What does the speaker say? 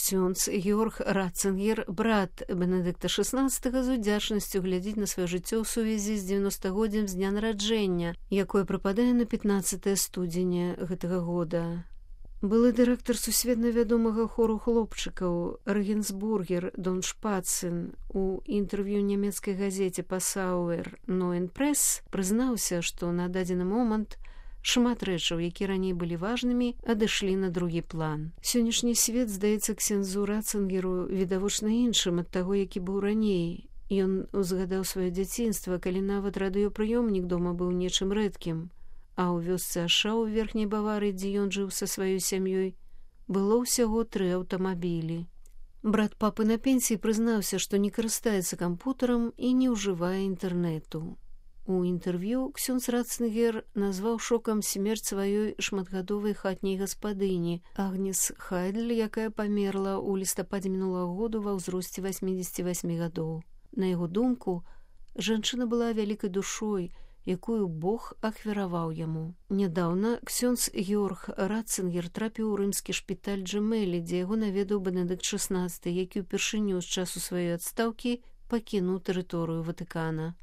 Ксёндз Георг Ратцингер, брат Бенедыкта XVI, з удзячнасцю глядзіць на сваё жыццё ў сувязі з 90-годдзем з дня нараджэння, якое прыпадае на 15 студзеня гэтага года. Былы дырэктар сусветна вядомага хору хлопчыкаў Рэгенсбургер Дон Шпацын у інтэрв'ю нямецкай газеце «Пасауэр Неuen Пресс» прызнаўся, што на дадзены момант шмат рэчаў, якія раней былі важнымі, адышлі на другі план. Сённяшні свет здаецца ксяндзу Ратцингеру відавочна іншым ад таго, які быў раней. Ён узгадаў сваё дзяцінства, калі нават радыёпрыёмнік дома быў нечым рэдкім, а ў вёсцы Аша ў верхняй Баварыі, дзе ён жыў са сваёй сям'ёй, было ўсяго 3 аўтамабілі. Брат папы на пенсіі прызнаўся, што не карыстаецца кампутарам і не ўжывае інтэрнэту. У інтэрв'ю ксёндз Ратцингер назваў шокам смерць сваёй шматгадовай хатняй гаспадыні Агнес Хайдль, якая памерла ў лістападзе мінулага году ва ўзросце 88 гадоў. На яго думку, жанчына была вялікай душой, якую Бог ахвяраваў яму. Нядаўна ксёндз Георг Ратцингер трапіў у рымскі шпіталь Джэмелі, дзе яго наведаў Бенедыкт XVI, які ўпершыню з часу сваёй адстаўкі пакінуў тэрыторыю Ватыкана.